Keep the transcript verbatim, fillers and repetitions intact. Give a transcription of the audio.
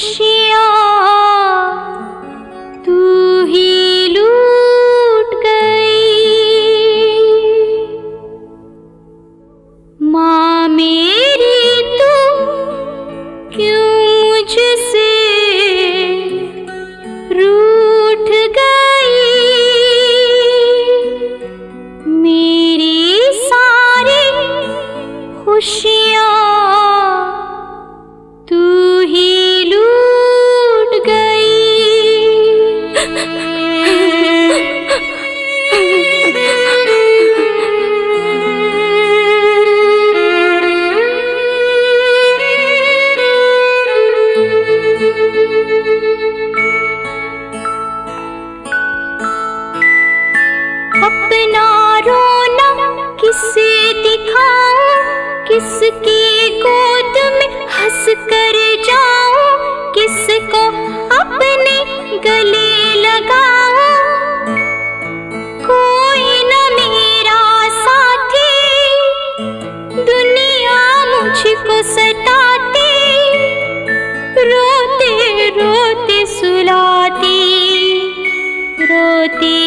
खुशियाँ तू ही लूट गई। माँ मेरी तू क्यों मुझसे रूठ गई। मेरी सारी खुशियाँ तू ही लूट गई। अपना रोना किसे दिखाऊं, किसकी गोद में हंस कर जाऊं, किसको अपने गले लगाऊं। कोई न मेरा साथी, दुनिया मुझको सताती, रोते रोते सुलाती, रोते